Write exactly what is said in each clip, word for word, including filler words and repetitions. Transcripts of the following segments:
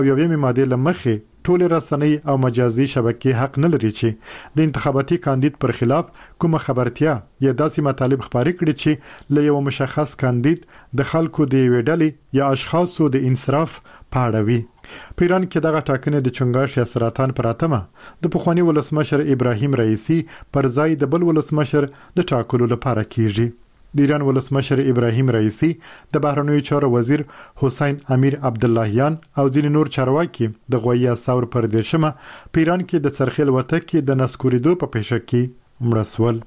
یوې ماده لمخې ټول رسنۍ او مجازي شبکې حق نه لري چې د انتخاباتي کاندید پر خلاف کومه خبرتیا یا داسې مطالب خبرې کړي چې له یو مشخص کاندید د خلکو د ویډلې یا اشخاصو د انصراف پاړوي. په ایران کې دغه ټاکنې د چنګاښ یا سرطان پراتمه د پخوانی ولسمشر ابراهیم رئیسی پر ځای د بل ولسمشر د ټاکلو لپاره کیږي. د ایران ولسمشر ابراهیم رئیسی د بهرنیو چارو وزیر حسین امیر عبداللهیان او ځینې نور چارواکي د غویه ثور پر دیشمه په ایران کې د څرخیل وته کې د نسکوریدو په پیښه کې مړه شول.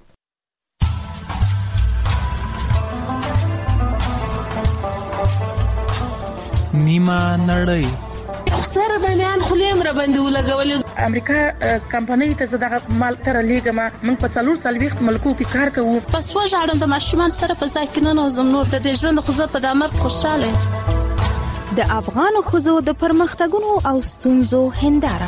نیمه نړۍ سره د میان خلیم را باندې ولګول. امریکا کمپنۍ ته زداغه مال تر لیګما من په څلور سال وخت ملکو کې کار کوو. پس وژاړم د ماشومان سره په ځای کې نه نوزم نور د ژوند خو زه په دامر خوشاله. د افغان خوځو د پرمختګونو او ستونزو هنداره.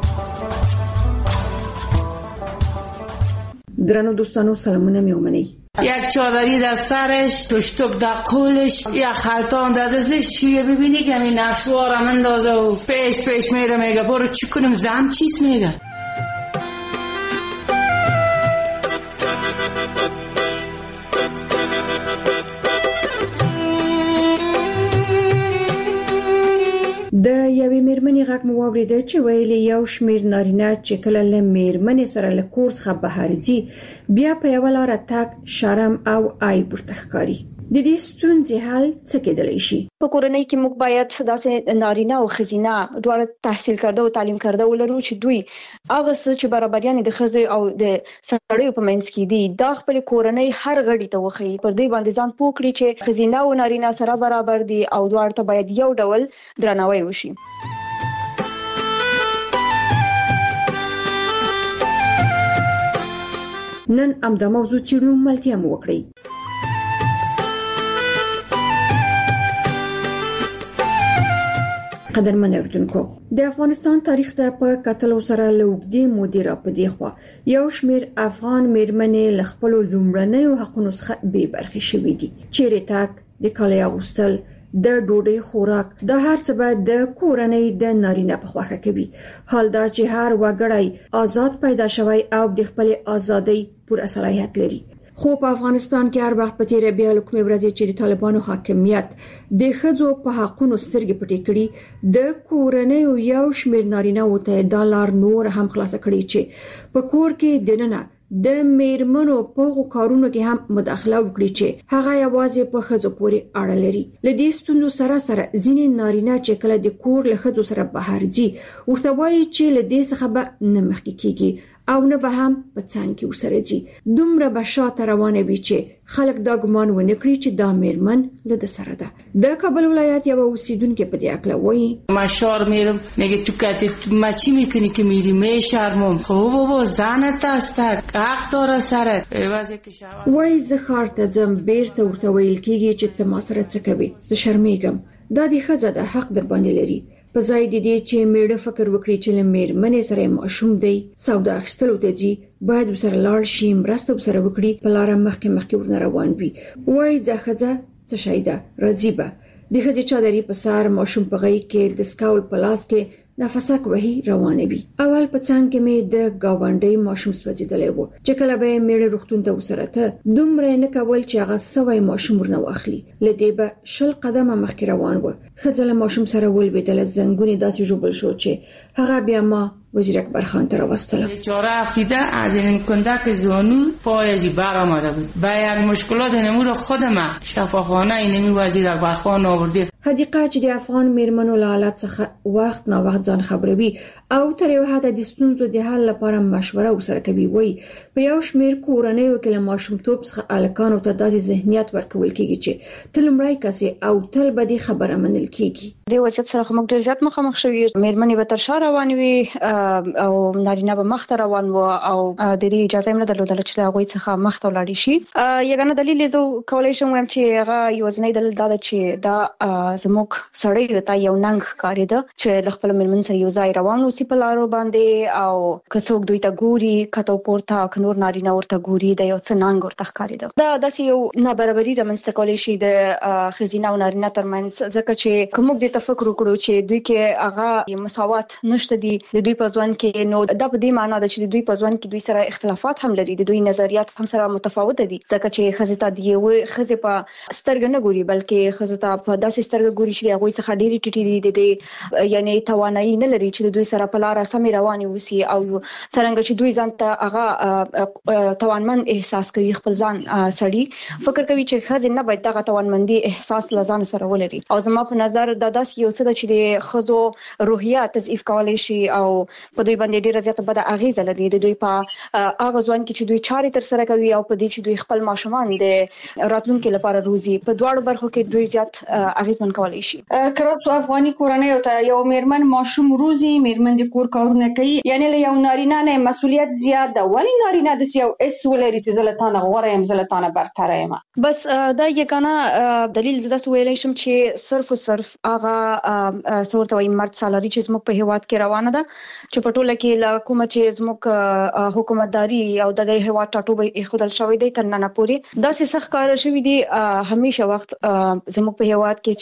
درنو دوستانو سلامونه میومنی. یک چادری در سرش، تشتک در قولش، یک خلطان در دستش. چیه ببینی که این نشوارم اندازه و پیش پیش میره میگه برو چی کنم زن چیز میگه. د یوې میرمنې غږ مو واورېده چې ویلي یو شمیر نارینه چې کله له میرمنې سره له کور څخه بهر ځي بیا په یوه لاره تګ شرم او عیب ورته ښکاري. د دې ستونزې حل څه کېدلی شي؟ په کورنۍ کې موږ باید داسې نارینه او ښځینه دواړه تحصیل کرده او تعلیم کرده ولرو چې دوی هغه څه چې برابریان د ښځې او د سړیو په منځ کې دي دا خپل کورنۍ هر غړي ته وښيي، پر دوی باندې ځان پوه کړي چې ښځینه او نارینه سره برابر دي او دواړه ته باید یو ډول درناوی وشي. نن همدا موضوع څېړو، ملتیا مو وکړئ. قدرمن اوریدونکو، د افغانستان تاریخ ته په کتلو سره له اوږدې مودې راپدې خوا یو شمېر افغان میرمنې له خپلو لومړنیو حقونو څخه بې برخې شوې دي. چیرې تګ، د کالي اغوستل، د ډوډۍ خوراک، د هر څه به د کورنۍ د نارینه په خوښه کوي. حال دا چې هر وګړی آزاد پیدا شوی او د خپل ازادۍ پوره صلاحیت لري. خو په افغانستان کې هر وخت په تیره بیا لکمې ورځې چې د طالبانو حاکمیت د ښځو په حقونو سترګې پټې کړي، د کورنۍ یو شمېر نارینه وته دا لار نور هم خلاصه کړي چې په کور کې دننه د میرمنو په کارونو کې هم مداخله وکړي چې هغه یوازې په ښځو پورې اړه لري. له دې ستونزو سره سره ځینې نارینه چې کله د کور له ښځو سره بهر ځي ورته وایي چې له دې څخه به نه مخکې کیږي او نه به هم په څنګ کې ورسره ځي. دومره به شاته روانه وي چې خلک دا ګمان ونه کړي چې دا میرمن له ده سره ده. د کابل ولایت یو اوسیدونکو په دې اړه وایي ما شار میرم میگه تو کتی ما چی میکنی که میری میشرمم. خب بابا زنت است، حق داره سرت. واسه که شاور وای زه ښار ته ځم، بیرته ورته ویل کېږي چې ته ما سره څه کوي، زه شرمېږم. دا د ښځه د حق در باندې لري. په ځای د دې چې میړه فکر وکړي چې له میرمنې سره ماشوم دی، سودا اخیستلو ته ځي، باید ورسره لاړ شي، مرسته ورسره وکړي، په لاره مخکې مخکې ورنه روان وي. وای ځه ښځه څه شی ده، راځي به. د ښځې چادري په سر، ماشوم په غېږ کې، د سکاول په لاس کې نفسک وهي روانه وي. اول په څنګ کې مې د گاونډي ماشوم سوځیدلی و چې کله به میړه روغتون ته وسره ته دومره نه کول چې هغه سوی ماشوم ورنه واخلي. لدې به شل قدمه مخکې روان و. ښځه له ماشوم سره ولوېدله، زنګونې داسې ژوبل شو چې هغه بیا ما وزیر اکبر خان ته راوستله. بیچاره افتیده از این کندک زانو پایزی بر آمده بود. با یک مشکلات نمور خودم شفاخانه اینمی وزیر اکبر خان آورده. حدیقه چې د افغان میرمنو له حالت څخه وخت نه وخت ځان خبروي او تر یو حده د ستونزو د حل لپاره مشوره ورسره کوي. وایي په یو شمېر کورنیو کې له ماشومتوب څخه هلکانو ته داسې ذهنیت ورکول کېږي چې ته لومړی کس او تل به دې خبره منل کېږي. د وضعیت سره موږ ډېر زیات مخامخ شوي. میرمنې به تر شا روانې وي، او نارینه به مخ ته روان و او د دې اجازه هم نه درلودل چې هغه څخه مخ ته ولاړ شي. یګانه دلیل زه کولای شم وایم چې هغه یو ځنې دلیل دا چې دا زموږ سړی ته یو ننګ ښکاري ده چې د خپل مېرمن سره یو ځای روان اوسي په لارو باندې او که څوک دوی ته ګوري کته پورته که نور نارینه ورته ګوري د یو څه ننګ ورته ښکاري ده. دا داسې یو نابرابري رامنځته کولی شي د ښځینه او نارینه ترمنځ، ځکه چې که موږ دې ته فکر وکړو چې دوی کې هغه مساوات نشته دي د دوی په ژوند کې، نو دا په دې معنی ده چې د دوی په ژوند کې دوی سره اختلافات هم لري، د دوی نظریات هم سره متفاوته دي، ځکه چې ښځې ته د یوې ښځې په سترګه نه ګوري بلکې ښځو ته په داسې سترګه ګوري چې د هغوی څخه ډېرې ټیټې دي، د دې یعنې توانایي نه لري چې د دوی سره په لاره سمې روانې اوسي او څرنګه چې دوی ځان ته هغه توانمند احساس کوي، خپل ځان سړي فکر کوي چې ښځې نه باید دغه توانمندي احساس له ځان سره ولري. او زما په نظر دا داسې یو څه ده چې د ښځو روحیه تضعیف کولی شي او په دوی باندې ډېره زیاته بده اغیزه لري د دوی په هغه ځوان کې چې دوی چارې ترسره کوي او په دې چې دوی خپل ماشومان د راتلونکي لپاره روزي، په دواړو برخو کې دوی زیات اغیزمن کولی شي. کراستو افغاني کورنۍ ته یو میرمن ماشوم روزي، میرمن د کور کارونه کوي، یعنی له یو نارینه نه مسؤلیت زیات ده، ولی نارینه د یو اس ولري چې زلتانه غوړه يم زلتانه برتره یم. بس دا یګانه دلیل زده ویلای شم چې صرف او صرف هغه صورت وای مرد سالاري چې زموږ په هیواد کې روانه ده چې په ټوله کې له کومه چې زموږ حکومتداري او د هیواد ټاټوبه خودل شوې دي تر نن پورې داسې سخت کار شوی دی. همیشه وخت زموږ په هیواد کې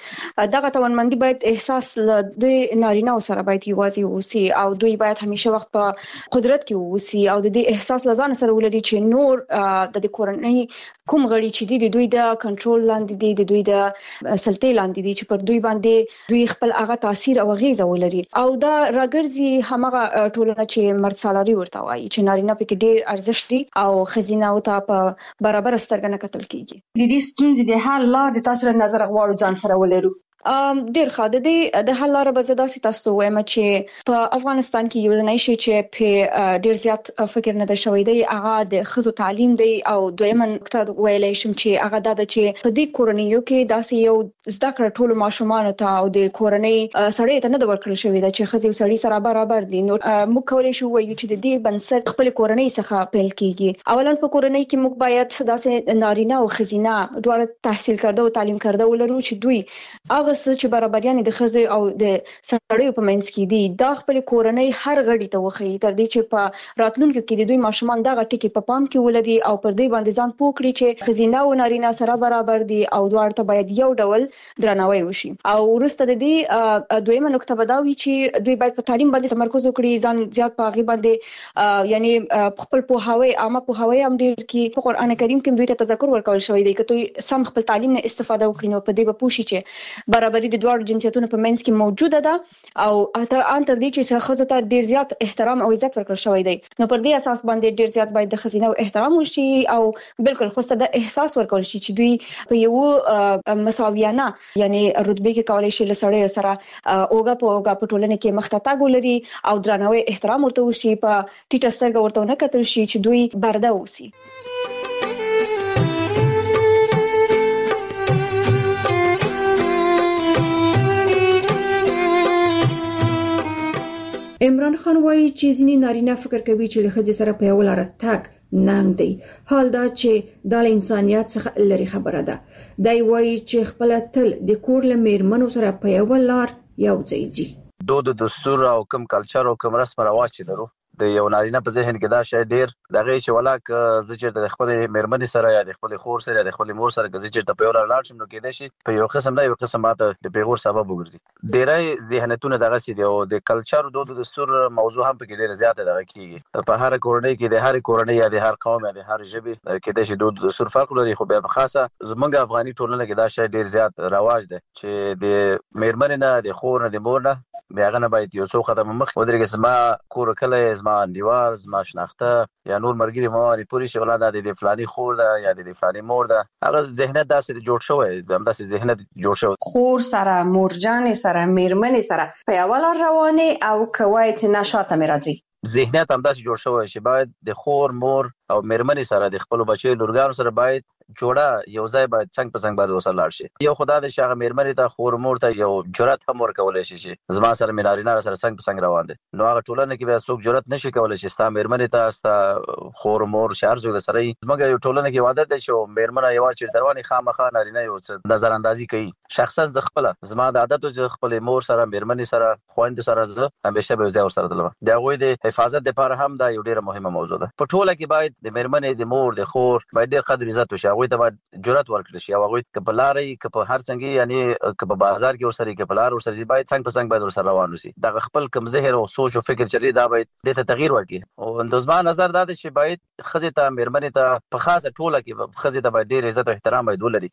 چې دغه توانمندي باید احساس د نارینه سره باید یوازې اوسي او دوی باید همیشه وخت په قدرت کې اوسي او د دې احساس لزان سره ولري چې نور د دې کورنۍ کوم غړي چې دي د دوی د کنټرول لاندې دي، د دوی د سلطې لاندې دي، چې پر دوی باندې دوی خپل هغه تاثیر او غیزه ولري. او دا راګرځي همغه ټولنه چې مرد سالاري ورته وایي چې نارینه پکې ډېر ارزښت دي او ښځینه او ته په برابر سترګه نه کتل کیږي. د دې ستونزې د حل لار د تاسو نظر غواړو ځان سره ولرو. ام ډیر ښه د دې د حل لاره به زه داسې تاسو وایم چې په افغانستان کې یو ځنای شي چې په ډیر زیات فکر نه ده شوی دی، هغه د ښځو تعلیم دی. او دویمه نقطه ویلای شم چې هغه دا ده چې په دې کورنیو کې داسې یو زده کړه ټول ماشومان ته او د کورنۍ سړی ته نه د ورکړل شوی ده چې ښځې او سړي سره برابر دي. نو موږ کولای شو وایو چې د دې بنسټ خپل کورنۍ څخه پیل کیږي. اولا په کورنۍ کې موږ باید داسې نارینه او ښځینه دواړه تحصیل کرده او تعلیم کرده ولرو چې دوی هغه څه چې برابریانې د ښځې او د سړیو په منځ کې دي دا خپل کورنۍ هر غړي ته وښيي، تر دې چې په راتلونکي کې د دوی ماشومان دغه ټکي په پام کې ولري او پر دې باندې ځان پوه کړي چې ښځینه او نارینه سره برابر دي او دواړه ته باید یو ډول درناوی وشي. او وروسته د دې دویمه نقطه به دا وي چې دوی باید په تعلیم باندې تمرکز وکړي، ځان زیات په هغې باندې یعنی خپل پوهاوی عامه پوهاوی هم ډېر کړي. په قرآن کریم کې دوی ته تذکر ورکول شوی دی که دوی سم خپل تعلیم نه استفاده وکړي نو په دې به پوه شي چې برابري د دواړو جنسیتونو په منځ کې موجوده ده او تر ان تر دې چې ښځو ته ډیر زیات احترام او عزت ورکړل شوی دی. نو پر دې اساس باندې ډیر زیات باید د ښځینه احترام وشي او بالکل خوسته د احساس ورکول شي چې دوی په یو مساویانه یعنی رتبه کې کولای شي له سړیو سره اوګه په اوګه په ټولنه کې مخ ته تګ ولري او درناوی احترام ورته وشي، په ټیټه سترګه ورته نه کتل شي چې دوی برده اوسي. عمران خان وایي چې ځینې نارینه فکر کوي چې له ښځې سره په یو لار تګ ننګ دی، حال دا چې د انسانيت څخه لري خبره ده. دا وایي چې خپل تل د کور له میرمنو سره په یو لار یو ځای ځي. دود دستور او کوم کلچر او کوم رسم رواج چې درو د یو نارینه په ذهن کې دا شی ډیر دغه چې ولاک زجر د خپل میرمنې سره یا د خپل خور سره یا د خپل مور سره زجر ته په یو لاړ شم نو کېدای شي په یو قسم نه یو قسم ماته د پیغور سبب وګرځي. ډیرای ذهنیتونه دغه سي دی او د کلچر دود دستور موضوع هم په کې ډیر زیاته دغه کیږي. په هر کورنۍ کې د هر کورنۍ یا د هر قوم یا د هر ژبې کېدای شي دود دستور فرق لري، خو په خاصه زمونږ افغاني ټولنه کې دا شی ډیر زیات رواج دی چې د میرمنې نه د خور نه د مور نه بیا غنه باید یو څو قدم مخ ودرېږي. زما کور کله زما دیوال زما شناخته یا نور مرګري مواري پوری شغله د د فلاني خور ده یا د فلاني مور ده، هغه ذهنیت داسې جوړ شوی هم داسې ذهنیت جوړ شوی. خور سره مورجان سره میرمن سره په یو لار روانه او کوي چې نشاته مرضی ذهنیت هم داسې جوړ شوی چې باید د خور مور او میرمنې سره د خپل بچي لورګانو سره باید جوړه یو ځای باید څنګه په څنګه باید وسره لاړ شي. یو خدای د شاغه میرمنې ته خور مور ته یو جرأت هم ورکول شي چې زما سره مینارینه سره څنګه په څنګه روان دي. نو هغه ټولنه کې به څوک جرأت نشي کولای چې ستا میرمنې ته ستا خور مور شهر زوی سره زموږ یو ټولنه کې عادت ده چې میرمنه یو چې درواني خامخا نارینه یو څه نظر اندازي کوي. شخصا ز خپل زما د عادت او خپل مور سره میرمنې سره خويند سره زه همیشه به ځای سره تلم. دا غوي د حفاظت لپاره هم دا یو ډیره مهمه موضوع ده. په ټوله کې باید د میرمنې د مور د خور باید ډیر قدر عزت وشي. غوي ته باید جرأت ورکړي شي. هغه کپلاري کپ هر څنګه یعنی کپ بازار کې ورسره کپلار ورسره باید څنګه په څنګه باید ورسره روان وسی. دا خپل کم زهر او سوچ او فکر چلی دا باید د ته تغییر ورکړي. او د زما نظر دا چې باید خزه ته میرمنې ته په خاصه ټوله کې خزه ته باید ډیر عزت او احترام باید ولري.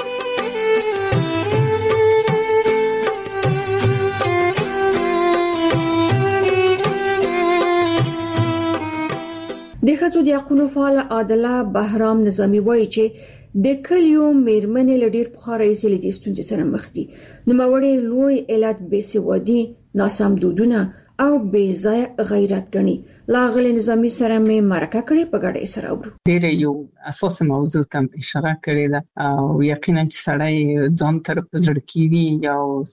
د ښځو د حقوقو فعال عادله بهرام نظامی وایي چې د کلیو میرمنې له ډیر پخوا راهیسې له دې ستونزې سره مخ دي. نوموړی لوی علت بېسوادي، ناسم دودونه او بې ځای غیرت ګڼي. لاغلي نظامی سره مې مرکه کړې په ګډه سره اورو. ډېر یو اساسي موضوع ته اشاره کړې ده او یقینا چې سړی ځان تر پزړکی وي یا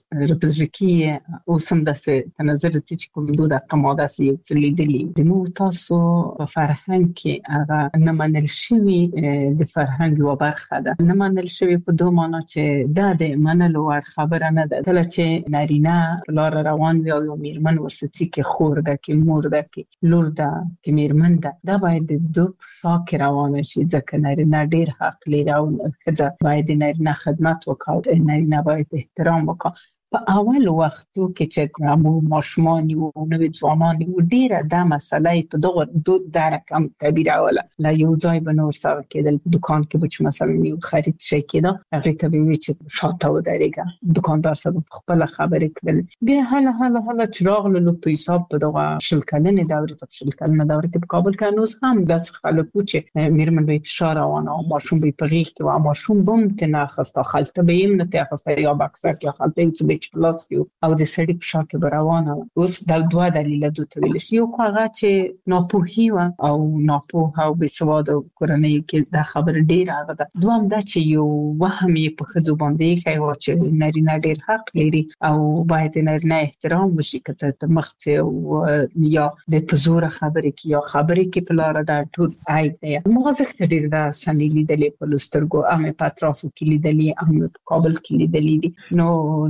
رپزړکی او سم داسې تنظر چې کوم دود قماده سي یو لیدلی د مو تاسو په فرهنګ کې هغه نه منل شوی د فرهنګ یو برخه ده. نه منل شوی په دوه معنا چې دا د منلو ور خبره نه ده. کله چې نارینه لار روان وي او میرمن ورسته کې خور ده کې مور ده کې لور ده کې میرمن ده، دا باید د دوه شاک روانه شي. ځکه نارینه ډیر حق لري او ښځه باید د نارینه خدمت وکړي، نارینه باید احترام وکړي. په اول وختو کې چې مو ماشومان یو نو ځوانان یو ډیره دا مسله په دغه دود دا رقم تعبیر اوله لا یو ځای بنور سره کېدل. په دکان کې به مثلا یو خرید شي کېده هغه ته وی چې شاته ودرېګا دکاندار سره خپل خبرې کړل. بیا هله هله هله چراغ له په حساب په دغه شل کلنې دورې ته شل کلنې دورې کې په کابل کې نوز هم داس خلکو چې میرمن به اشاره وانه او ماشوم به په غیږ کې و ماشوم بم ته نه خسته خلته به يم نه ته خسته یا بکسه کې خلته چې پلاس کیو او د سړي په شا کې روانه. اوس د دوه دلیل دوه ویل شي. یو هغه چې ناپوهي او ناپوه او بېسواده کورنۍ کې دا خبر ډیر هغه ده. دوم دا چې یو وهم یې په خځو باندې کوي چې نارینه ډیر حق لري او باید نارینه احترام وشي کته ته مخته او یا د پزور خبرې کې یا خبرې کې په لار دا ټول عیب دی. موږ ډیر دا سنې لیدلې په لسترګو امه پاترافو کې لیدلې امه په کابل کې لیدلې دي.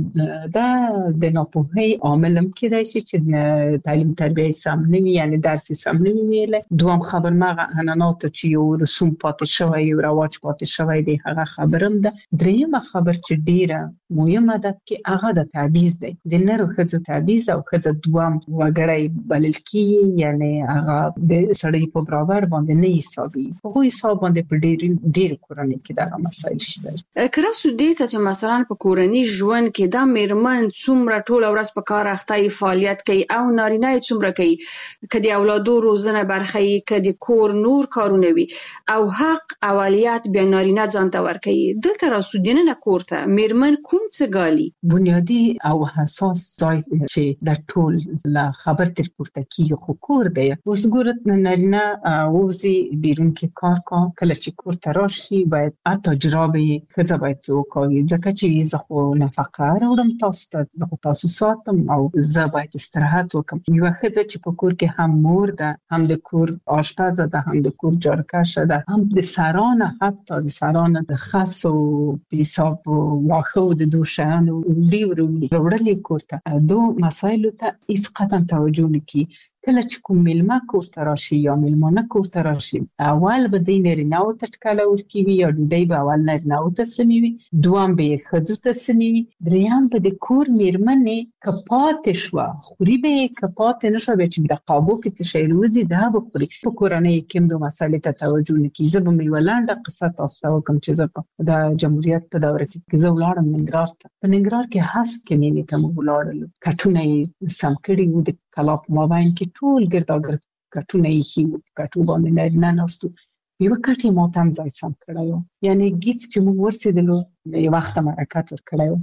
نو دا د ناپوهۍ عامل هم کېدای شي چې تعلیم تربیه سم نه وي، یعنی درس سم نه ویل. دوم خبر مغه انانات چې یو رسوم پاتې شوی یو رواج پاتې شوی دی هغه خبرم ده. دریم خبر چې ډیره مهمه ده چې هغه د تعبیز دی د نرو خځو تعبیز او خځه دوم وګړی بلل کی، یعنی هغه د سړی په برابر باندې نه حسابي. په حساب باندې په ډیر ډیر کورنۍ کې دا مسایل شته. کړه سو دې ته چې مثلا په کورنۍ ژوند کې دا میرمن څومره ټول ورځ په کار اخته فعالیت کوي او نارینه څومره کوي کدي اولادو روزنه برخه کدي کور نور کارونه وي او حق اولیت بیا نارینه ځان ته ور کوي. دلته راسو دینه کورته میرمن کوم څه ګالي بنیادی او حساس ځای چې د ټول لا خبر تر پورته کیږي خو کور دی. اوس ګورت نارینه ووزي بیرون کې کار کا کله چې کور ته راشي باید تجربه خزه باید وکړي ځکه چې زه خو نفقه راوړم تاسو ته زه تاسو ساتم او زه باید استراحت وکم. یو خزه چې په کور کې هم مور ده هم د کور آشپز ده هم د کور جارکشه ده هم د سرانه حتی د سرانه د خاص او حساب واخو د دوشان او ډیورو وروړلې کور ته دو مسایل ته هیڅ قطعا توجه نه کوي. کله چې کوم ملما کور ته راشي یا ملمانه کور ته راشي اول به د نارینه او تټکاله ورکوي یا ډوډۍ به اول نارینه او ته سموي، دوام به ښځو ته سموي، دریم به د کور میرمنې کپات شو خوري به کپات نه شو به چې د قابو کې څه شی روزي دا به خوري. په کورنۍ کې د مسالې ته توجه نه کوي. زه به مې ولانده قصه تاسو ته کوم چې زه د جمهوریت په دوره کې زه ولاړم ننګرهار ته. په ننګرهار کې هست کې مې ته مو ولاړل کټونه سم کړي وو د کلاپ مابین کې ټول ګرځاګر کټونه یې هیو کټو باندې نارینه ناستو یو کټي ماتم ځای سم کړایو، یعنی گیت چې موږ ورسېدلو یو وخت مرکات ور کړایو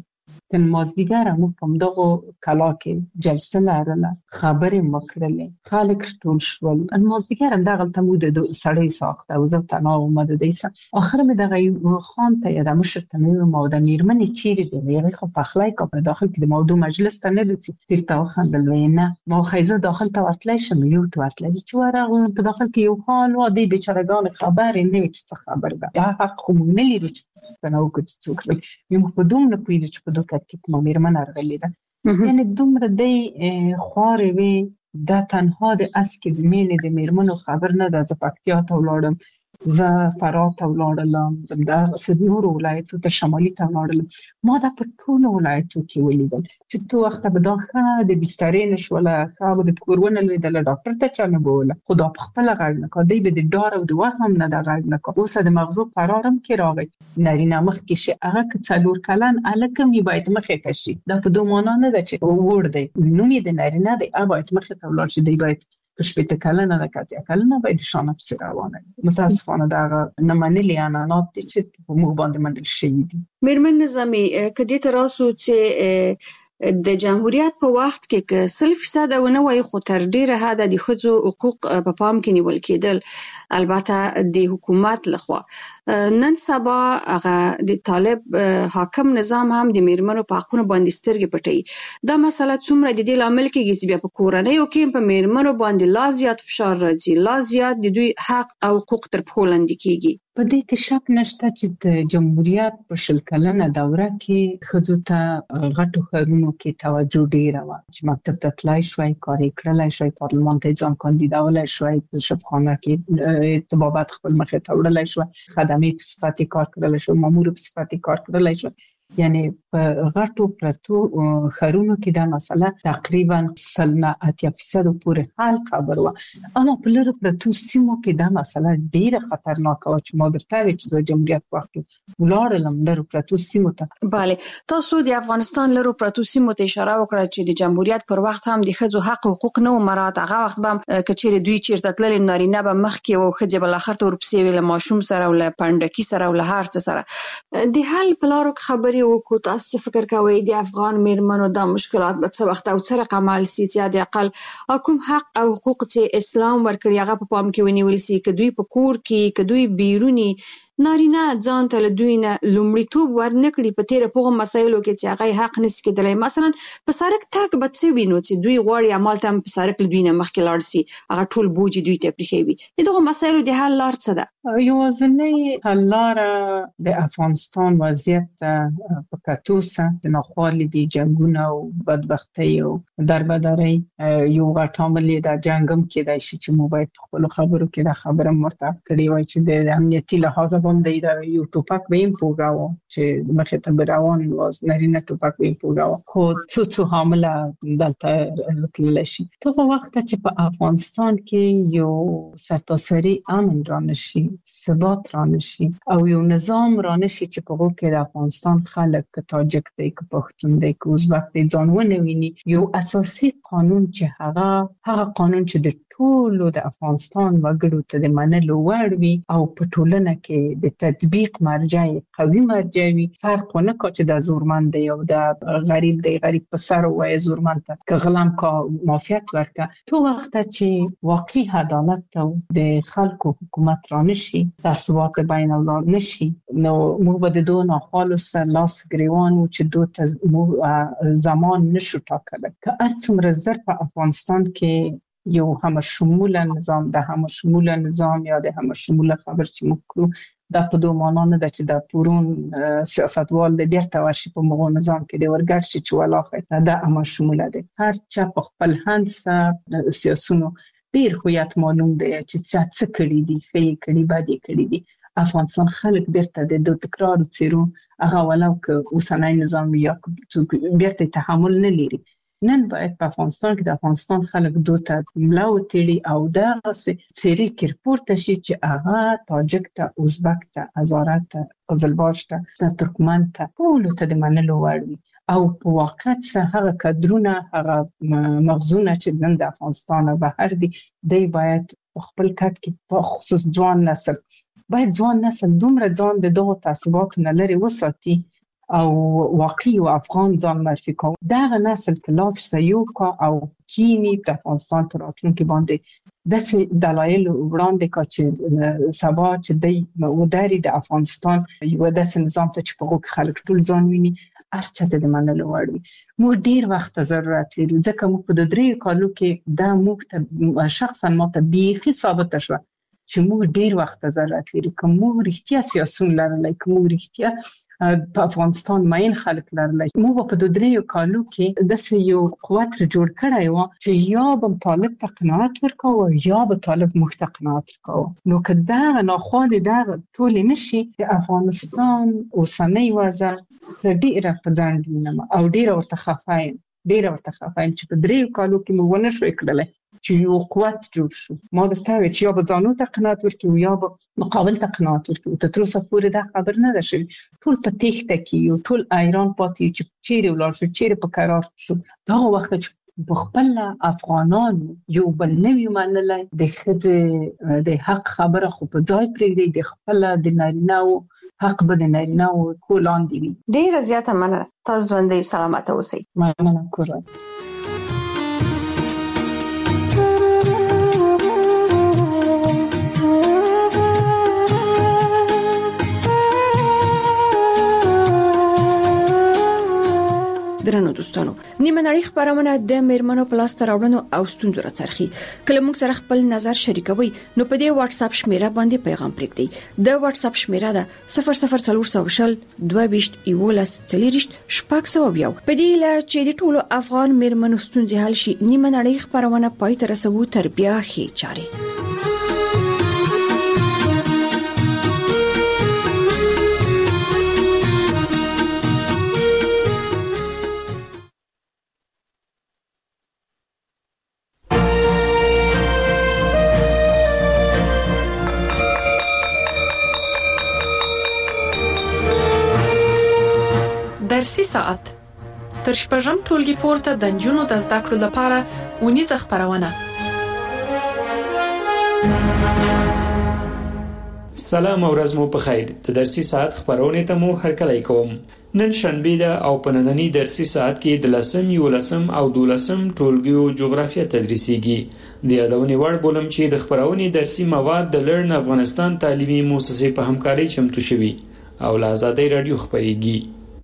تن مازدیګر موږ په دغه کلا کې جلسه لرله، خبرې مکړلې، خلک ټول شول. ان مازدیګر هم دغه ته مو د سړی ساخته او زه تناو مده دیسه. اخر مې دغه خان ته یا د مشر ته مې مو د میرمنې چیرې دی، هغه خو پخلای کا په داخل کې د موضوع مجلس ته نه لسی تیر تا خندل وینا ما خیزه داخل ته ورتلای شم یو تو ورتلای چې ورغه په داخل کې یو خان و دی بیچارهګان خبر نه وي چې خبر ده دا حق خو مونږ نه لرو چې تناو کې څوک یو په دوم نه پوهیږي چې په دوه کې ما میرمن راغلی ده یعنی دومره دی خوارې وي دا تنها د اسکې د مینې د میرمنو خبر نه ده. زه پکتیا ته ولاړم، زه فراه ته ولاړم، زه د نورو ولایتو ته شمالي ته ولاړم. ما دا په ټولو ولایتو کې ولیدل چې تو وخت به دا ښه د بسترې نشوله، ښه د کورونه لیدل، ډاکټر ته چا نه بوله، خو دا په خپله غږ نه کا دی به د ډار او د وهم نه دا غږ نه کا. اوس د مغزو قرارم کې راغی نارینه مخکې شي هغه که څلور کلن هلک هم باید مخې ته شي. دا په دوه معنا نه ده چې وړ دی، نوم یې د نارینه دی، هغه باید مخې ته ولاړ شي، دی باید په شپېته کلنه ده که اتیا کلنه باید شانه پسې روانه وي. متاسفانه دغه نه منلي عنعنات دي چې په موږ باندې منل شوي دي. میرمن نظامي که دې ته راسو چې د جمهوریت په وخت کې که سل فیصد او نه وای خو تر ډیره حده د ښځو حقوق په پام کې نیول کېدل، البته د حکومت لخوا. نن سبا هغه د طالب حاکم نظام هم د میرمنو په حقونو باندې سترګې پټوي. دا مسله څومره د دې لامل کېږي چې بیا په کورنیو کې په میرمنو باندې لا زیات فشار راځي، لا زیات د دوی حق او حقوق تر پښو لاندې کېږي. په دې کې شک نشته چې د جمهوریت په شل کلنه دوره کې ښځو ته غټو ښارونو کې توجه ډیره وه چې مکتب ته تلای شوی، کار یې کړلی شوی، پارلمان ته ځان کاندیدولی شوی، په شفاخانه کې طبابت خپل مخې ته وړلی شوی، خدمې په صفت یې کار کړلی شوی، مامور په صفت یې کار کړلی شوی. یعنی په غټو پرتو ښارونو کې دا مسله تقریبا سل نه اتیا فیصد پورې حل خبر وه. اما په لرو پرتو سیمو کې دا مسله ډیره خطرناکه وه چې ما درته ویل چې د جمهوریت په وخت کې ولاړلم لرو پرتو سیمو ته. بله، تاسو د افغانستان لرو پرتو سیمو ته اشاره وکړه چې د جمهوریت پر وخت هم د ښځو حق او حقوق نه و مراعات. هغه وخت به هم که چیرې دوی چیرته تللې نارینه به مخکې و، ښځې به لاخر ته ورپسې وې له ماشوم سره او له پنډکي سره او له هر څه سره. د حل په لارو کې خبرې وکړو. تاسو څه فکر کوئ د افغان میرمنو دا مشکلات به څه وخت او څه رقم حل سي چې د اقل او کوم حق او حقوق چې اسلام ورکړي هغه په پام کې ونیول سي، که دوی په کور کې که دوی بیرونی نارینه ځان ته له دوی نه لومړیتوب ورنکړي په تېره په هغو مسایلو کې چې هغه یې حق نشي کېدلی. مثلا په سړک تګ به څه وي نو چې دوی غواړي همالته هم په سړک له دوی نه مخکې لاړ سي، هغه ټول بوج دوی ته پرېښی وي. د دغو مسایلو د حل لار څه ده؟ یوازینۍ حل لاره د افغانستان وضعیت ته په کتو سه د ناخوالې د جنګونه او بدبختۍ او دربدرۍ یو غټ عامل یې دا جنګ هم کېدای شي چې موږ باید په خپلو خبرو کې دا خبره مرتب کړې وای چې د امنیتي لحاظه باندې دا یو ټوپک به یې پوګاوه چې مخې ته به روان واز نارینه ټوپک به یې پوګاوه، خو څو څو حامله دلته تللی شي. دغه وخت چې په افغانستان کې یو سرتاسري امن رانشي، ثبات رانشي او یو نظام رانشي چې په هغو کې د افغانستان خلک که تاجک دی که پښتون دی که ازبک دی ځان ونه ویني، یو اساسي قانون چې هغه هغه قانون چې د ټولو د افغانستان وګړو ته د منلو وړ وي او په ټولنه کې د تطبیق مرجع قوي مرجع وي، فرق ونه کا چې د زورمند دی او د غریب دی، غریب په سر وایي زورمند ته که غلام کا معافیت ورکه. تو وخت چې واقعي عدالت او د خلکو حکومت رانشي، ثبات بین اولاد نشي، نو موږ به د دوه ناخوالو سره لاس ګریوان و چې دوه ته زمان نشو ټاکلی. که هر څومره زر په افغانستان کې یو همشموله نظام د همشموله نظام یا د همشموله خبر چې موږ کړو دا په دوه معنا نه ده چې د پورون سیاستوال د بیرته ورشي په مغو نظام کې د ورګډ شي چې ولاخه دا همشموله ده. هر چا په خپل هند سیاسونو ډیر هویت معلوم دی چې څه کړي دي، ښه کړي بد کړي دي. افغانستان خلک بیرته د دوه تکرار څیرو هغه ولو که اوسنۍ نظام یا بیرته تحمل نه لري. نن باید په افغانستان کې د افغانستان خلک دوه ته ملا وتړي او دغسې څیرې کرپورته شي چې هغه تاجک ته، ازبک ته، هزاره ته، قزلباش ته، ترکمن ته ټولو ته د منلو وړ وي او په واقعیت سره هغه کادرونه، هغه مغزونه چې نن د افغانستان بهر دي، دی باید خپل کټ کې په خصوص ځوان نسل باید ځوان نسل دومره ځان د دغو تعصباتو نه لرې وساتي او واقعي او افغان ځان معرفي کوي. دا نسل کلاس سيو کا او کینی په افغانستان تر راتلونکي باندې د دلایل وړاندې کا چې سبا چې د وداري د افغانستان یو داسې نظام ته چې په هغه خلک ټول ځان ویني هر چاته د منلو وړ وي. موږ ډیر وخت ضرورت لرو ځکه موږ په درې کالو کې دا موږ ته شخصا ماته بیخي ثابت شوه چې موږ ډیر وخت ضرورت لرو کوم موږ رښتیا سیاسون لرلای کوم رښتیا په افغانستان ماین خلک لرلای. موږ په درې کالو کې د یو قوت جوړ کړای و چې یا به طالب ته قناعت ورکاوه یا به طالب موږ ته قناعت ورکاوه. نو که دا ناخوالې دا ټول نشي د افغانستان اوسنۍ وضع ډیره په ځان وینم او ډیره ورته خفایم ډیره ورته خفایم چې په درې کالو کې موږ ونه شوی کړلی چې یو قوت جوړ شو. ما درته ویل چې یا به ځانو ته قناعت ورکړو یا به مقابل ته قناعت ورکړو. تر اوسه پورې دا خبر نه ده شوې. ټول په تېښته کې یو ټول ایران پاتې چې چیرې ولاړ شو چیرې په قرار شو. دغه وخت چې په خپل افغانانو یو بل نوی منلای د ښځې د حق خبره خو په ځای پرېږدي د خپل د نارینه‌و حق به د نارینه‌و کول لاندې وي. ډېره زیاته مننه. تاسو ژوندۍ سلامته اوسئ. مننه کورا. درنو دوستانو نیمه نړۍ خبرونه د میرمنو په لاس راوړنو او ستونزو راڅرخي. کله موږ سره خپل نظر شریکوي نو په دې واتس اپ شمیره باندې پیغام پرېږدئ. د واتس اپ شمیره ده صفر صفر څلور سوه شل دوه ویشت یولس څلوېښت شپږ سوه یو. په دې له چې د ټولو افغان میرمنو ستونزې حل شي نیمه نړۍ خبرونه پای ته رسوو تر بیا ښې چارې. درسي ساعت تر شپږم ټولګي پورته د نجونو د زده کړو لپاره ونیزه خبرونه. سلام او ورځ مو په خیر. د درسي ساعت خبرونه ته مو هرکلی کوم. نن شنبه ده او په نننی درسي ساعت کې د لسم یولسم او دولسم ټولګیو جغرافیه تدریسیږي. د یادونې وړ بولم چې د خبرونې درسي مواد د لرن افغانستان تعلیمي مؤسسې په همکارۍ چمتو شوي او له آزادۍ رادیو خبرېږي.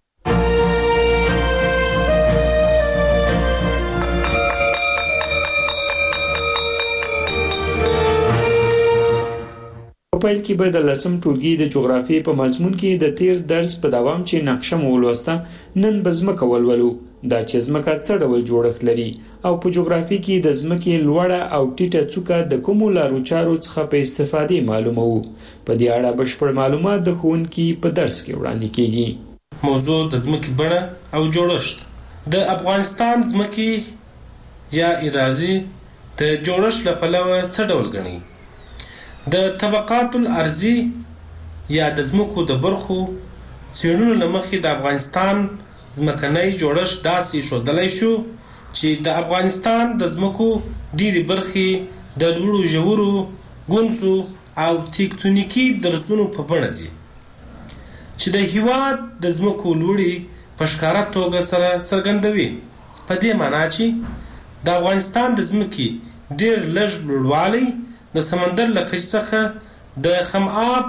په پیل کې به د لسم ټولګي د جغرافیې په مضمون کې د تیر درس په دوام چې نقشه مو ولوسته نن به ځمکه ولولو. دا چې ځمکه څه ډول جوړښت لري او په جغرافي کې د ځمکې لوړه او ټیټه څوکه د کومو لارو چارو څخه په استفادې معلوموو. په دې اړه بشپړ معلومات د ښوونکي په درس کې وړاندې کیږي. موضوع د ځمکې بڼه او جوړښت. د افغانستان ځمکې یا اراضي د جوړښت له پلوه څه ډول ګڼي؟ د طبقات الارضی یا د ځمکو د برخو څېړنو له مخې د افغانستان ځمکنی جوړښت داسې ښودلی شو چې د افغانستان د ځمکو ډېرې برخې د لوړو ژورو ګونځو او تکتونیکي درزونو په بڼه دي چې د هېواد د ځمکو لوړې په ښکاره توګه سره څرګندوي. په دې معنا چې د افغانستان د ځمکې ډېر لږ لوړوالی د سمندر له کچې څخه د خم آب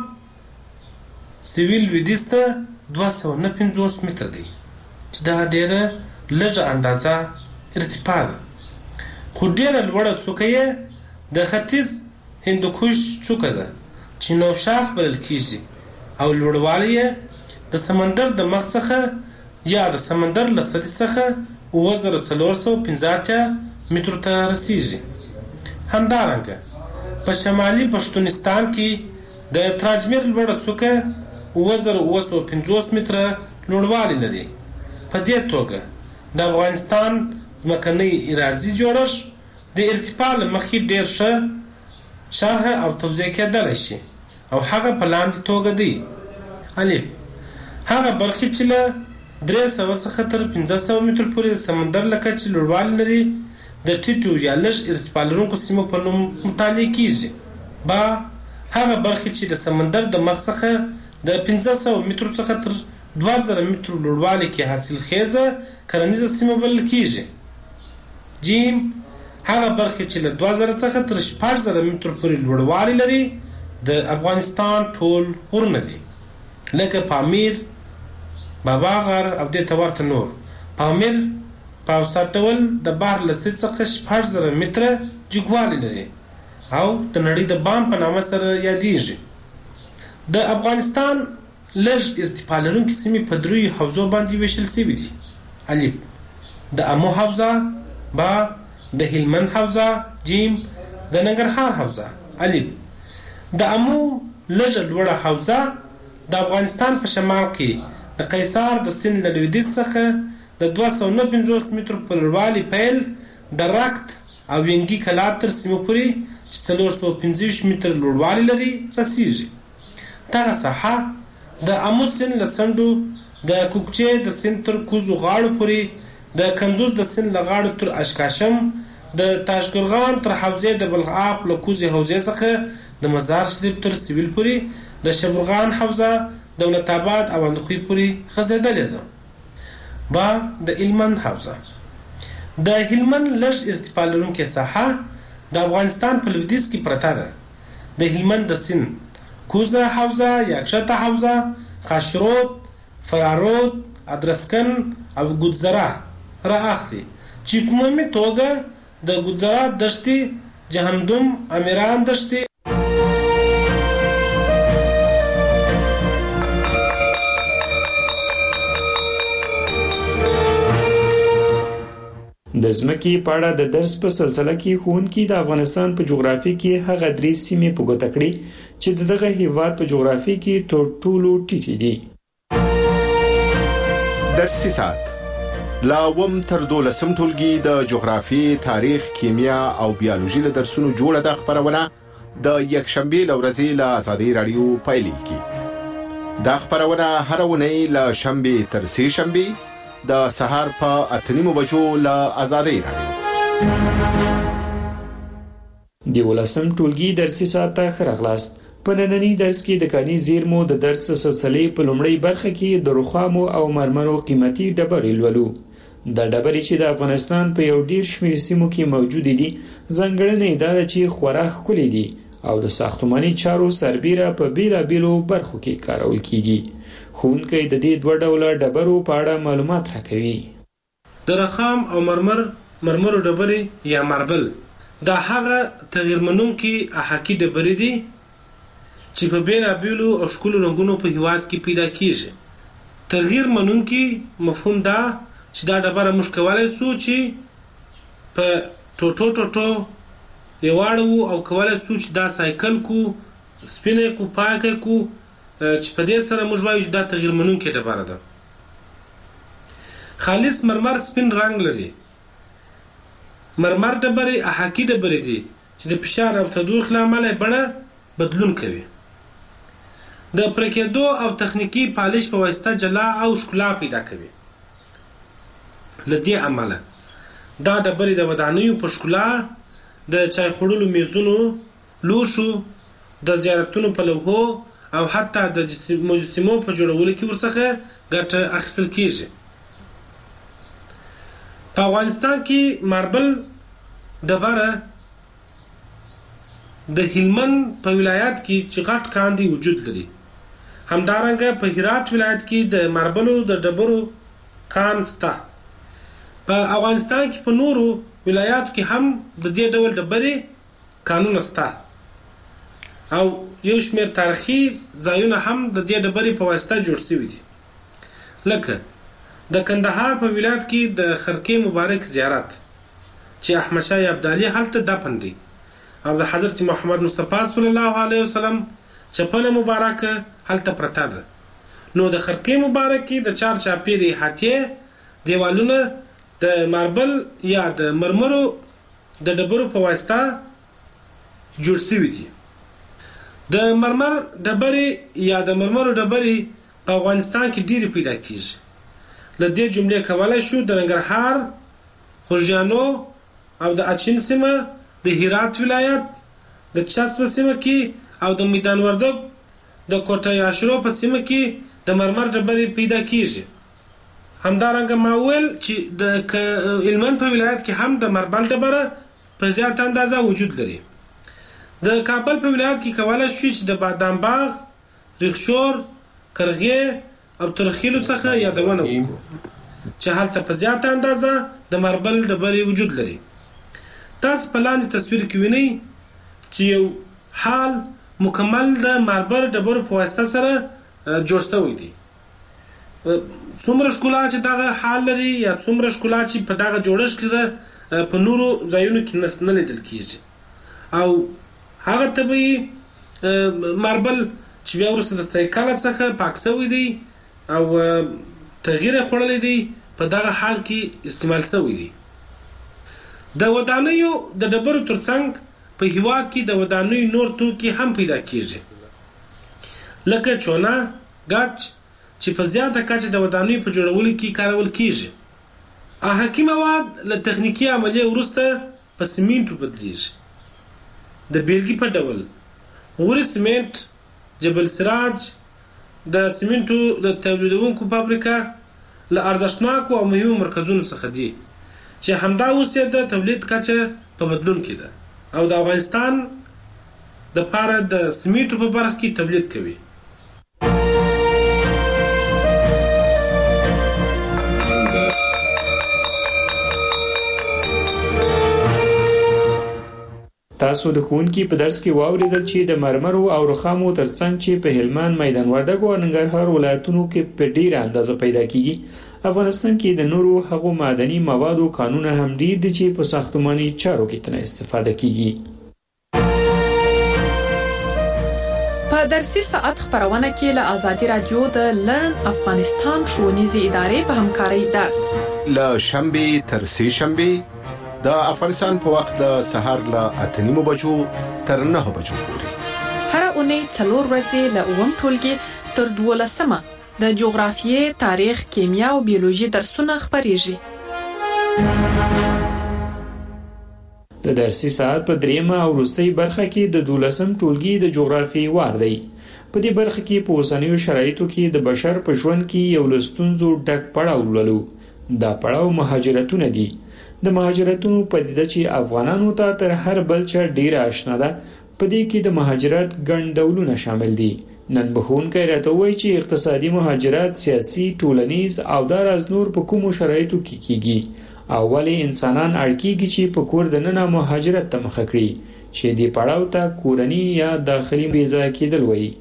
سویل لویدیځ ته دوه سوه نه پنځوس متره دی چې دا ډېره لږه اندازه ارتفاع ده. خو ډېره لوړه څوکه یې د ختیځ هندوکش څوکه ده چې نوشاخ بلل کېږي او لوړوالی یې د سمندر د مخ څخه یا د سمندر له سطحې څخه اووه زره څلور سوه پنځه اتیا مترو ته رسیږي. همدارنګه په شمالي پښتونستان کې د تراجمیر لوړه څوکه اووه زره اووه سوه پنځوس متره لوړوالی لري. په دې توګه د افغانستان ځمکنی اراضي جوړښت د ارتفاع له مخې ډېر ښه شرح او توضیح کېدلی شي او هغه په لاندې توګه دی: الف هغه برخې چې له درې سوه څخه تر پنځه سوه مترو پورې د سمندر له کچې لوړوالی لري د ټیټو یا لږ ارتفاع لرونکو سیمو په نوم مطالعه کیږي. با هغه برخې چې د سمندر د مخ څخه د پنځه سوه مترو څخه تر دوه زره مترو لوړوالي کې حاصلخیزه کرنیزه سیمه بلل کیږي. جیم هغه برخه چې له دوه زره څخه تر شپږ زره مترو پورې لوړوالي لري د افغانستان ټول غرونه دي، لکه پامیر، بابا غر او دې ته ورته نور. پامیر په اوسط ډول د بحر له سطحې څخه شپږ زره متره جګوالی لري او د نړۍ د بام په نامه سره یادیږي. د افغانستان لږ ارتفاع لرونکي سیمې په دریو حوزو باندې ویشل شوي دي. الف د امو حوزه، با د هلمند حوزه، جیم د ننګرهار حوزه. الف د امو لږه لوړه حوزه د افغانستان په شمال کې د قیصار د سیند له لویدیځ څخه د دوه سوه نهه پنځوس مترو په لوړوالي پیل د رکت او ینګي کلات تر سیمو پورې چې څلور سوه پنځه ویشت متره لوړوالی لري رسیږي. دغه ساحه د امو سیند له څنډو د کوکچې د سیند تر کوزو غاړو پورې، د کندوز د سیند له غاړو تر اشکاشم، د تاشقرغان تر حوزې د بلخاب له کوزې حوزې څخه د مزار شریف تر سویل پورې، د شبرغان حوزه دولت آباد او اندخوی پورې غځېدلې ده. با د هلمند حوزه د هلمند لږ ارتفاع لرونکې ساحه د افغانستان په لویدیځ کې پرته ده. د هلمند د سیند کوزه حوزه، یکشته حوزه، خاشرود، فرارود، ادرسکن او ګودزره را اخلي، چې په عمومي توګه د ګودزره دشتې، جهنمدوم، امیران دشتې د ځمکې په اړه د درس په سلسله کې ښوونکي د افغانستان په جغرافیه کې هغه درې سیمې په ګوته کړې چې د دغه هیواد په جغرافیه کې تر ټولو ټیټې دي. درسي ساعت لا اووم تر دولسم ټولګي د جغرافیې، تاریخ، کیمیا او بیولوژي له درسونو جوړه ده. خبرونه د یکشنبې له ورځې له آزادۍ راډیو پیلېږي. دا خبرونه هره اونۍ له شنبې تر سې شنبې د سهار په اته نیمو بجو له آزادۍ راډیو. د ولسم ټولګي درسي ساعت ته ښه راغلاست. په ننني درس کې د کاني زیرمو د درس سلسلې په لومړۍ برخه کې د رخامو او مرمرو قیمتي ډبرې لولو. دا ډبرې چې د افغانستان په یو ډیر شمېر سیمو کې موجود دي، ځانګړنې دا ده چې خورا ښکلي دي او د ساختماني چارو سربیره په بیلابیلو برخو کې کارول کیږي. ښوونکی د دې دوه ډوله ډبرو په اړه معلومات راکوي. د رخام او مرمر مرمرو ډبرې یا ماربل دا هغه تغیر منونکي احاقي ډبرې دي چې په بیلابیلو او ښکلو رنګونو په هیواد کې پیدا کیږي. تغیر منونکي مفهوم دا چې دا ډبره موږ کولی سو چې په ټوټو ټوټو یې واړو او کولی سو چې دا سایکل کو، سپینه کو، پاکه کو، چې په دې سره موږ وایو چې دا تغیر منونکې ډبره ده. خالص مرمر سپین رنګ لري. مرمر ډبرې احاقي ډبرې دي چې د فشار او تودوخې له امله بڼه بدلون کوي. د پرکېدو او تخنیکي پالش په واسطه جلا او ښکلا پیدا کوي. له دې امله دا ډبرې د ودانیو په ښکلا، د چای خوړلو میزونو، لوښو، د زیارتونو په لوحو او حتی د مجسمو په جوړولو کې ورڅخه ګټه اخیستل کیږي. په افغانستان کې ماربل ډبره د هلمند په ولایت کې چې غټ کان دی وجود لري. همدارنګه په هرات ولایت کې د ماربلو د ډبرو کان شته. په افغانستان کې په نورو ولایاتو کې هم د دې ډول ډبرې کانونه شته او یو شمېر تاریخي ځایونه هم د دې ډبرې په واسطه جوړ شوي دي. لکه د کندهار په ولایت کې د خرقې مبارک زیارت چې احمد شاه ابدالي هلته دفن دی او د حضرت محمد مصطفی صلی الله علیه وسلم چپنه مبارکه هلته پرته ده. نو د خرقې مبارکې د چار چاپیرې احاطې دیوالونه د ماربل یا د مرمرو د ډبرو په واسطه جوړ شوي دي. د مرمر ډبرې یا د مرمرو ډبرې په افغانستان کې ډېرې پیدا کیږي. له دې جملې کولی شو د ننګرهار، خوږیانو او د اچین سیمه، د هرات ولایت، د چسب سیمه کې او د میدان وردګ د کوټه یاشرو په سیمه کې د د مرمر ډبرې پیدا کیږي. همدارنګه ما ویل چې د هلمند په ولایت کې هم د مربل ډبره په زیات اندازه وجود لري. د کابل په ولایت کې کولای شو چې د بادام باغ، ریخشور، کرغې او ترخیلو څخه یادونه وکړو چې هلته په زیات اندازه د مربل ډبرې وجود لري. تاسو په لاندې تصویر کې وینئ چې یو حال مکمل د مربل ډبرو په واسطه سره جوړ شوی دی. څومره ښکلا چې دغه حال لري یا څومره ښکلا چې په دغه جوړښت کې ده په نورو ځایونو کې نه لیدل کیږي. او هغه طبیعي مربل چې بیا وروسته د سایکل څخه پاک شوی دی او تغییر خوړلی دی په دغه حال کې استعمال شوی دی. د ودانیو د ډبرو ترڅنګ په هیواد کې د ودانیو نور توکي هم پیدا کیږي لکه چونه، ګچ چې په زیاته کچه د ودانیو په جوړولو کې کارول کیږي. احاکي مواد له تخنیکي عملیې وروسته په سیمنټو بدلیږي. د بیلګې په ډول غوري سیمنټ، جبل سراج د سیمنټو د تولیدونکو فابریکه له ارزښتناکو او مهمو مرکزونو څخه دي چې همدا اوس یې د تولید کچه په بدلون کې ده او د افغانستان د پاره د سیمنټو په برخه کې تولید کوي. تاسو د ښوونکي په درس کې واوریدل چې د مرمرو او رخامو ترڅنګ چې په هلمند، میدان وردګو او ننګرهار ولایتونو کې په ډیره اندازه پیدا کیږي، افغانستان کې د نورو هغو معدني موادو کانونه هم ډیر دي چې په ساختماني چارو کې ترې استفاده کیږي. په درسي ساعت خبرونه کې له آزادي رادیو د لرن افغانستان ښوونیزې ادارې په همکارۍ درس له شنبه تر سه شنبه د افغانستان په وخت د سهار له اته نیمو بجو تر نه بجو پورې هر اونۍ څلور ورځې له اووم ټولګي تر دولسمه د جغرافیې، تاریخ، کیمیا او بیولوژي درسونه خبرېږي. د درسي ساعت په دریمه او وروستۍ برخه کې د دولسم ټولګي د جغرافیې وار دی. په دې برخه کې په اوسنیو شرایطو کې د بشر په ژوند کې یو له ستونزو ډک پړاو ولولو. دا پړاو مهاجرتونه دي. د مهاجرتونو پدیده چې افغانانو ته تر هر بل چا ډیره آشنا ده، په دې کې د مهاجرت ګڼ ډولونه شامل دي. نن به ښوونکی راته وایي چې اقتصادي مهاجرت، سیاسي، ټولنیز او داراز نور په کومو شرایطو کې کیږي او ولې انسانان اړ کیږي چې په کور دننه مهاجرت ته مخه کړي چې دې پړاو ته کورني یا داخلي بېځایه کېدل وایي.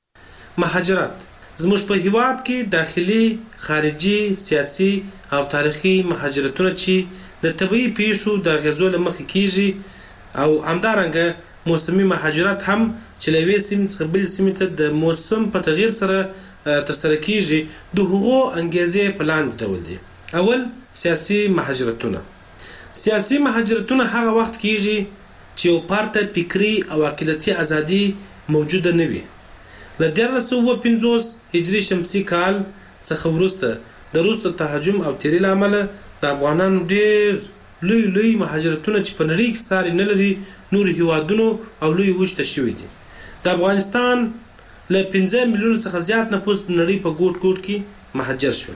مهاجرت زموږ په هیواد کې داخلي، خارجي، سیاسي او تاریخي مهاجرتونه چې د طبیعي پیښو د اغیزو له مخې کیږي او همدارنګه موسمي مهاجرت هم چې له یوې سیمې څخه بلې سیمې ته د موسم په تغییر سره ترسره کیږي. د هغو انګیزې په لاندې ډول دي. اول، سیاسي مهاجرتونه. سیاسي مهاجرتونه هغه وخت کیږي چې یو فرد ته فکري او عقیدتي ازادي موجوده نه وي. له دیارلس سوه پنځوس هجري شمسي کال څخه وروسته د روس د تهاجم او تیري له امله د افغانانو ډېر لوی لوی مهاجرتونه چې په نړۍ کې ساري نه لري نور هیوادونو او لوی وچ ته شوي دي. د افغانستان له پنځه میلیونو څخه زیات نفوس د نړۍ په ګوټ ګوټ کې مهاجر شول.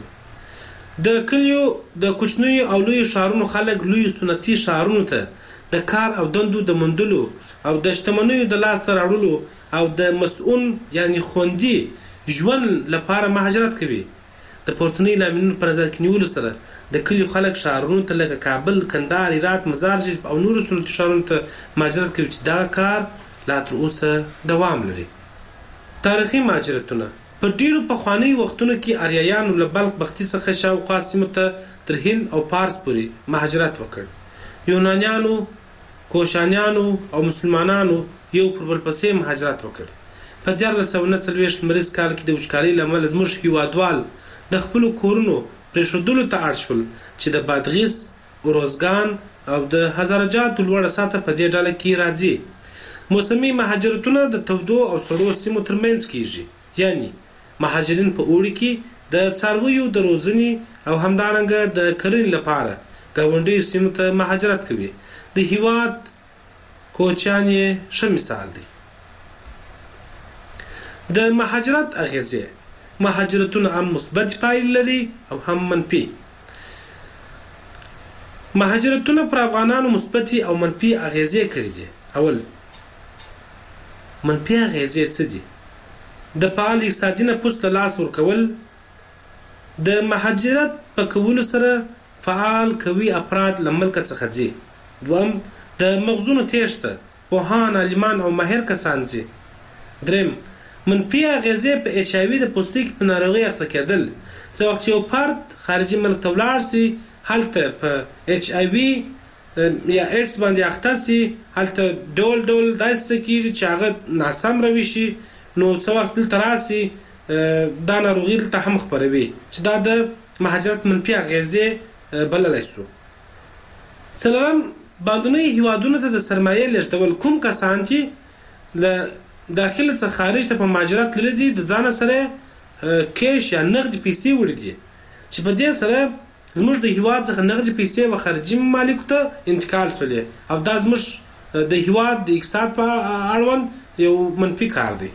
د کلیو د کوچنیو او لوی ښارونو خلک لوی سنتي ښارونو ته د کار او دندو د موندلو او د شتمنیو د لاسته راوړلو او د مسؤون یعنی خوندي ژوند لپاره مهاجرت کوي. د پورتنۍ لاملونو په نظر کې نیولو سره د کلیو خلک ښارونو ته لکه کابل، کندهار، هرات، مزار شریف او نورو سنتي ښارونو ته مهاجرت کوي چې دا کار لا تر اوسه دوام لري. تاریخي مهاجرتونه په ډیرو پخوانیو وختونو کې آریایانو له بلخ بختي څخه شاوخوا سیمو ته تر هند او پارس پورې مهاجرت وکړ. یونانیانو، کوشانیانو او مسلمانانو یو پر بل پسې مهاجرت وکړ. په دیارلس سوه نهه څلوېښت لمریز کال کې د وچکالۍ له امله زموږ هیوادوال د خپلو کورونو پرېښودلو ته اړ شول چې د بادغیس، اروزګان او د هزارجاتو لوړه سطحه په دې ډله کې راځي. موسمي مهاجرتونه د تودو او سړو سیمو ترمنځ کیږي، یعنی مهاجرین په اوړي کې د څارویو د روزنې او همدارنګه د کرنې لپاره ګاونډیو سیمو ته مهاجرت کوي. د هیواد کوچیان یې ښه مثال دی. د مهاجرت اغیزې مهاجرتونه هم مثبت پایلې لري او هم منفي. مهاجرتونه پر افغانانو مثبتي او منفي اغیزې کړې دي. اول منفي اغیزې څه دي؟ د فعال اقتصادي نفوذ له لاس ورکول، د مهاجرت په کولو سره فعال قوي افراد له ملک څخه ځي. دوم د مغزونو تېښته، پوهان، عالمان او ماهر کسان ځي. دریم منفي اغیزې په اچ آی وي د پوستکي په ناروغۍ اخته کېدل. څه وخت چې یو فرد خارجي ملک ته ولاړ سي، هلته په اچ آی وي یا ایډز باندې اخته سي، هلته ډول ډول داسې کېږي چې هغه ناسم روي شي، نو څه وخت دلته راسي دا ناروغي دلته هم خپروي، چې دا د مهاجرت منفي اغیزې بللی سو. څلورم باندنۍ هیوادونو ته د سرمایې لېږدول. کوم کسان چې له داخل څخه خارج ته په مهاجرت تللي دي، د ځانه سره کیش یا نغدي پیسې وړي دي، چې په دې سره زموږ د هیواد څخه نغدي پیسې و خارجي ممالکو ته انتقال شولې، او دا زموږ د هیواد د اقتصاد په اړوند یو منفي کار دی.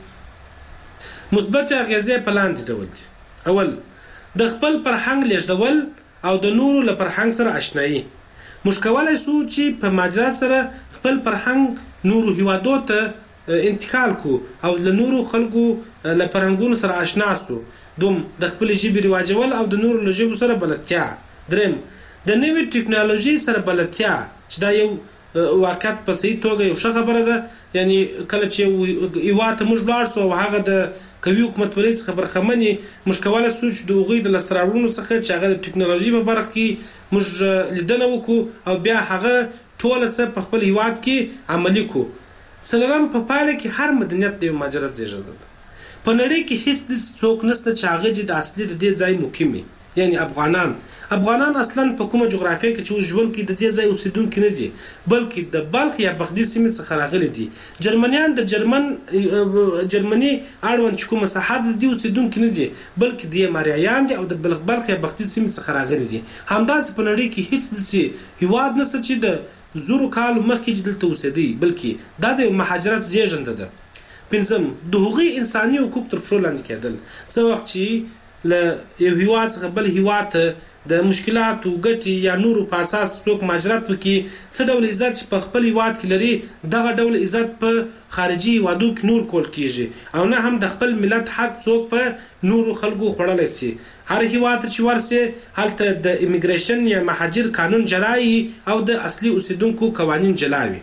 مثبت اغیزې په لاندې ډول دي. اول د خپل فرهنګ لېږدول او د نورو له فرهنګ سره آشنایي. موږ کولی سو چې په مهاجرت سره خپل فرهنګ نورو هیوادو ته انتقال کو او له نورو خلکو له فرهنګونو سره آشنا سو. دوم د خپل ژبې رواجول او د نورو له ژبو سره بلدتیا. دریم د نوې ټکنالوژي سره بلدتیا، چې دا یو واقعیت په صحیح توګه یو ښه خبره ده. یعنی کله چې هیواد ته موږ لاړ سو او هغه د قوي حکومتولۍ څخه برخمن یې، موږ کولی سو چې د هغوی د لاسته راوړنو څخه چې هغه د ټکنالوژي په برخه کې موږ لیدنه وکړو او بیا هغه ټوله څه په خپل هیواد کې عملي کړو. څلورم په پایله کې هر مدنیت د یو مهاجرت زېږنده ده. په نړۍ کې هیڅ داسې څوک نشته چې هغه چې د اصلي د دې ځای مقیم وي. یعنی افغانان افغانان اصلا په کومه جغرافیه کې چې اوس ژوند کوي د دې ځای اوسیدونکي نه دي، بلکې د بلخ یا بخدي سیمې څخه راغلي دي. جرمنیان د جرمن جرمني اړوند چې کومه ساحه د دې اوسیدونکي نه دي، بلکې د ماریایان دي او د بلخ بلخ یا بخدي سیمې څخه راغلي دي. همداسې په نړۍ کې هیڅ داسې هیواد نشته چې د زرو کالو مخکې چې دلته اوسېدی، بلکې دا د مهاجرت زېږنده ده. پنځم د هغوی انساني حقوق تر پښو لاندې کېدل. څه وخت چې له یو هیواد څخه بل هیواد ته د مشکلاتو، ګټې یا نورو په اساس څوک مهاجرت وکړي، څه ډول عزت چې په خپل هیواد کې لري، دغه ډول عزت په خارجي هیوادو کې نور کول کېږي، او نه هم د خپل ملت حق څوک په نورو خلکو خوړلی سي. هر هیواد ته چې ورسي، هلته د امیګریشن یا مهاجر قانون جلا وي او د اصلي اوسیدونکو قوانین جلا وي.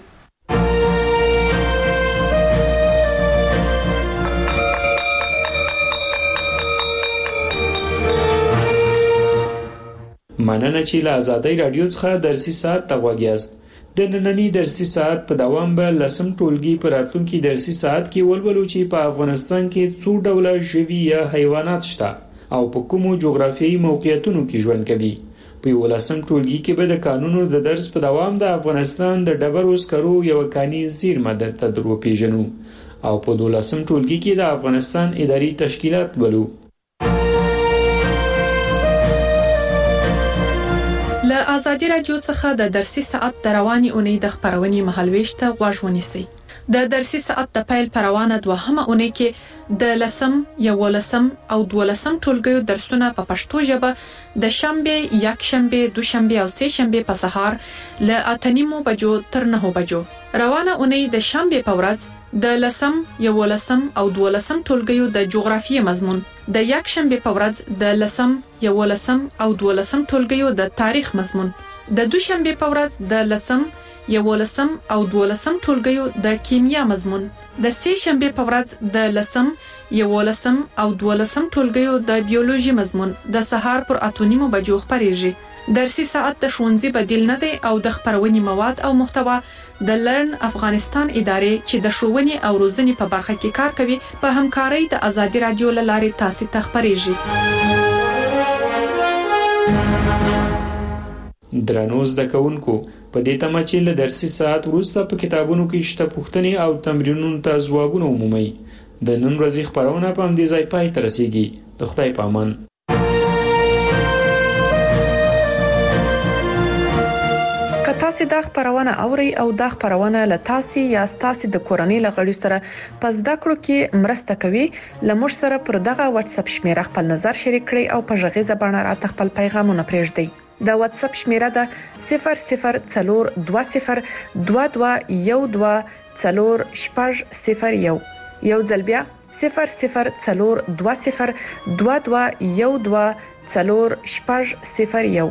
مننه چې له آزادۍ راډیو څخه درسي ساعت ته غوږ یاست. د نننۍ درسي ساعت په دوام به لسم ټولګي په راتلونکي درسي ساعت کې ولولو چې په افغانستان کې څو ډوله ژوي یا حیوانات شته او په کومو جغرافیایي موقعیتونو کې ژوند کوي. په یولسم ټولګي کې به د قانونو د درس په دوام د افغانستان د ډبرو سکرو یو کاني زیرمه درته دروپېژنو او په دولسم ټولګي کې د افغانستان اداري تشکیلات ولو. له آزادي راډیو څخه د درسي ساعت د رواني اونۍ د خبرونې مهالويش ته غوږ ونیسئ. د درسي ساعت د پیل پروانه دوهمه اونۍ کې د لسم، یولسم او دولسم ټولګیو درسونه په پښتو ژبه د شنبه، یکشنبه، دوشنبه او سه شنبه په سهار له اته نیمو بجو تر نهو بجو. روانه اونۍ د شنبه په ورځ د لسم، یولسم او دولسم ټولګیو د جغرافیې مضمون، د یکشنبه په ورځ د لسم، یولسم او دولسم ټولګیو د تاریخ مضمون، د دوشنبه په ورځ د لسم، یولسم او دولسم ټولګیو د کیمیا مضمون، د سه شنبه په ورځ د لسم، یولسم او دولسم ټولګیو د بیولوژي مضمون د سهار پر اته نیمو بجو خبرېږي. درسي ساعت د ښوونځي بدیل نه دی او د خبرونې مواد او محتوا د لرن افغانستان ادارې چې د ښوونې او روزنې په برخه کې کار کوي په همکارۍ د آزادي راډیو له لارې تاسو ته خبرېږي. درنو زده کوونکو، په دې تمه چې له درسي ساعت وروسته په کتابونو کې شته پوښتنې او تمرینونو ته ځوابونه ومومئ. د نن ورځې خبرونه په همدې ځای پای ته رسیږي. د خدای په امان. که تاسو تاسو د خبرونه اوري او د خبرونه له تاسو یا تاسو د کورنۍ لغړی سره پس د کړو کې مرسته کوي لمر سره پر دغه واتس اپ شمیره خپل نظر شریک کړئ او په ژغې زبانه را خپل پیغامونه پرېږدئ د واتس اپ شمیره ده صفر صفر څلور دوه صفر دوه دوه یو دوه څلور شپږ صفر یو یو ځل بیا صفر صفر څلور دوه صفر دوه دوه یو دوه څلور شپږ صفر یو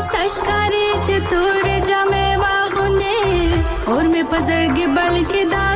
اشکاری چې تور جامې واغوندې اور مې پزړګي بلکې دا